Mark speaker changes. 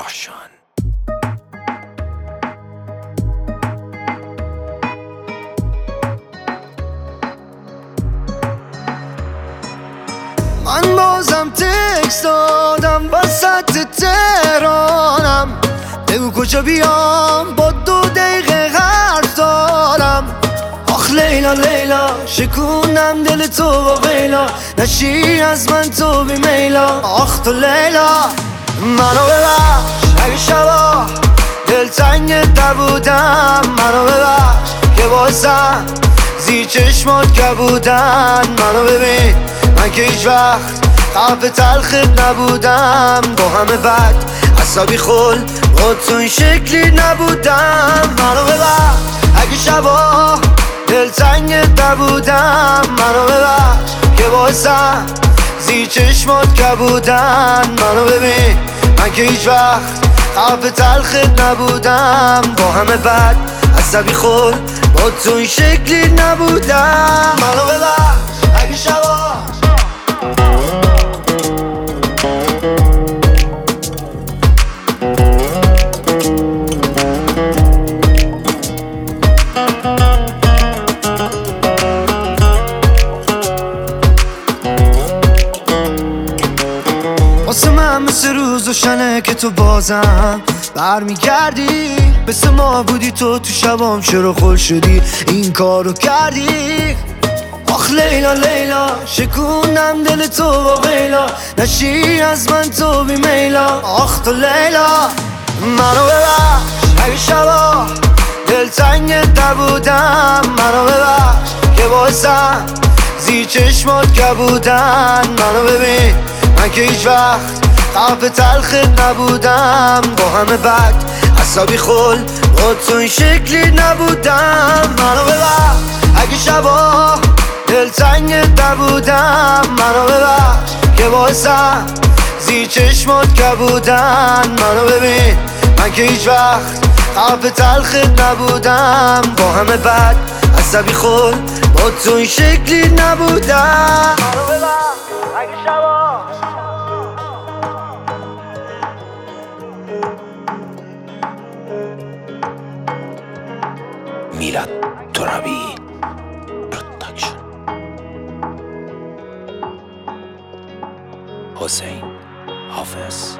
Speaker 1: پروداکشن.
Speaker 2: من بازم تکست دادم وسط تهرانم، بگو کجا بیام با 2 دقیقه حرف دارم. آخ لیلا لیلا شکونم دل تو با ویلا، نشی از من تو بی میلا. آخ تو لیلا منو ببخش اگه شبا دلتنگت نبودم، منو ببخش که بازم زیر چشمات کبودن. منو ببین من که هیچ وقت قلب تلخت نبودم، با همه بد عصبی خل با تو این شکلی نبودم. منو ببخش اگه شبا دلتنگت نبودم، منو ببخش که بازم زیر چشمات کبودن. منو ببین من که هیچ وقت قلب تلخت نبودم، با همه بد عصبی خل با تو این شکلی نبودم. منو ببخش اگه شبا واسه من مثل روز و شنه که تو بازم برمیگردی، مثل ما بودی تو شبام چرا خل شدی این کارو کردی. آخ لیلا لیلا شکونم دل تو با ویلا، نشی از من تو بی میلا. آخ تو لیلا منو ببخش اگه شبا دلتنگت نبودم، منو ببخش که بازم زیر چشمات کبودن. منو ببین من که هیچ وقت قلب تلخت نبودم، با همه بد عصبی خل با تو این شکلی نبودم. منو ببخش اگه شبا دلتنگت نبودم، منو ببخش که بازم زیر چشمات کبودن. منو ببین من که هیچ وقت قلب تلخت نبودم، با همه بد عصبی خل با تو این شکلی نبودم. منو ببخش اگه شبا
Speaker 1: میلاد ترابی پروداکشن. حسین حافظ.